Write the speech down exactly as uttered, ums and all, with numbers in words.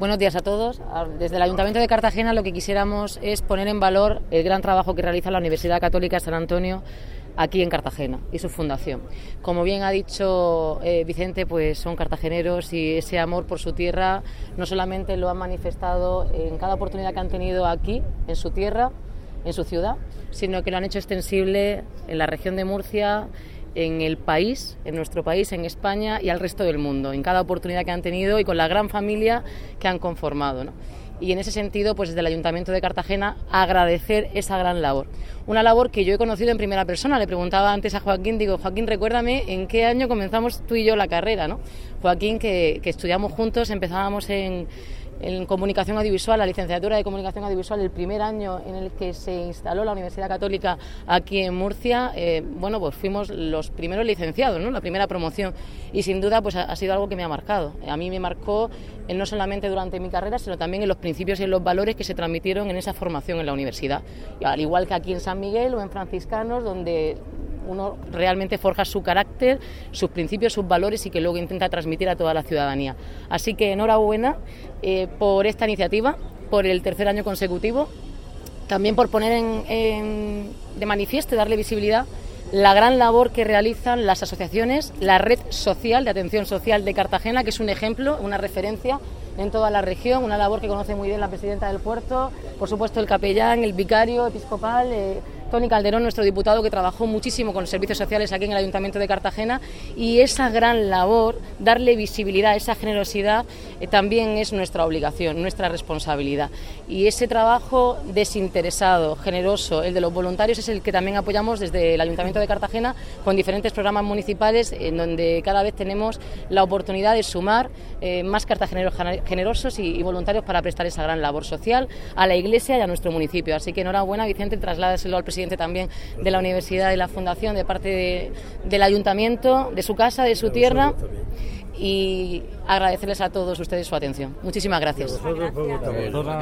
Buenos días a todos. Desde el Ayuntamiento de Cartagena lo que quisiéramos es poner en valor el gran trabajo que realiza la Universidad Católica San Antonio aquí en Cartagena y su fundación. Como bien ha dicho eh, Vicente, pues son cartageneros y ese amor por su tierra no solamente lo han manifestado en cada oportunidad que han tenido aquí, en su tierra, en su ciudad, sino que lo han hecho extensible en la región de Murcia, en el país, en nuestro país, en España y al resto del mundo, en cada oportunidad que han tenido y con la gran familia que han conformado, ¿no? Y en ese sentido, pues desde el Ayuntamiento de Cartagena, agradecer esa gran labor. Una labor que yo he conocido en primera persona. Le preguntaba antes a Joaquín, digo, Joaquín, recuérdame en qué año comenzamos tú y yo la carrera, ¿no? Joaquín, que, que estudiamos juntos, empezábamos en, en Comunicación Audiovisual, la licenciatura de Comunicación Audiovisual, el primer año en el que se instaló la Universidad Católica aquí en Murcia. Eh, bueno, pues fuimos los primeros licenciados, ¿no? La primera promoción. Y sin duda, pues ha, ha sido algo que me ha marcado. A mí me marcó eh, no solamente durante mi carrera, sino también en los principios y en los valores que se transmitieron en esa formación en la universidad. Y al igual que aquí en San Miguel o en Franciscanos, donde uno realmente forja su carácter, sus principios, sus valores y que luego intenta transmitir a toda la ciudadanía. Así que enhorabuena eh, por esta iniciativa, por el tercer año consecutivo, también por poner en, en, de manifiesto y darle visibilidad la gran labor que realizan las asociaciones, la red social de atención social de Cartagena, que es un ejemplo, una referencia en toda la región, una labor que conoce muy bien la presidenta del puerto, por supuesto el capellán, el vicario episcopal, eh, Tony Calderón, nuestro diputado, que trabajó muchísimo con los servicios sociales aquí en el Ayuntamiento de Cartagena, y esa gran labor, darle visibilidad, esa generosidad, eh, también es nuestra obligación, nuestra responsabilidad. Y ese trabajo desinteresado, generoso, el de los voluntarios, es el que también apoyamos desde el Ayuntamiento de Cartagena con diferentes programas municipales en donde cada vez tenemos la oportunidad de sumar eh, más cartageneros generosos y, y voluntarios para prestar esa gran labor social a la Iglesia y a nuestro municipio. Así que enhorabuena, Vicente, trasládaselo al presidente también de la Universidad y la Fundación de parte de, del Ayuntamiento, de su casa, de su tierra, y agradecerles a todos ustedes su atención. Muchísimas gracias.